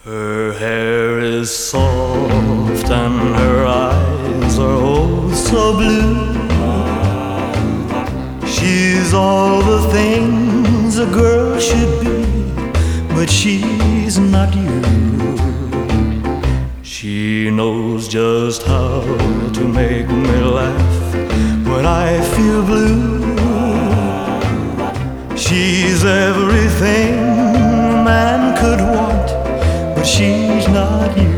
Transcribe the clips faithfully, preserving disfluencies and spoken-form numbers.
Her hair is soft and her eyes are oh so blue. She's all the things a girl should be, but she's not you. She knows just how to make me laugh when I feel blue. She's everything a man could want, but she's not you.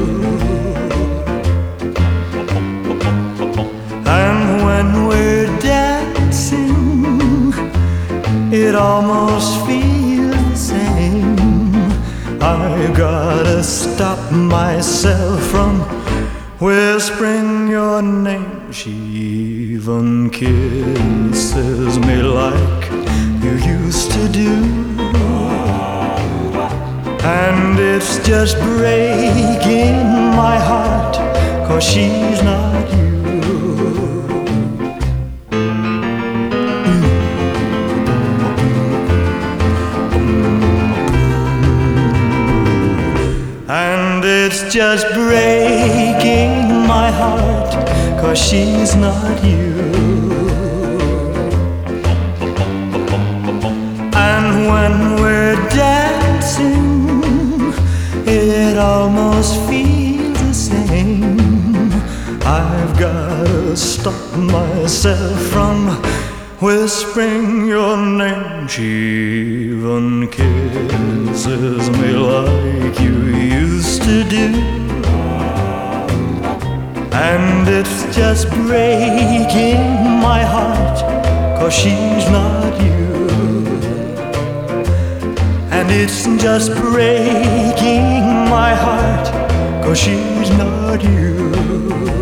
And when we're dancing, it almost feels the same. I gotta stop myself from whispering your name. She even kisses me like you used to do, and it's just breaking my heart, 'cause she's not you. And it's just breaking my heart, 'cause she's not you. And when we're dancing, it almost feels the same. I've gotta stop myself from whispering your name. She even kisses me like you used to do, and it's just breaking my heart, 'cause she's not you. And it's just breaking my heart, 'cause she's not you.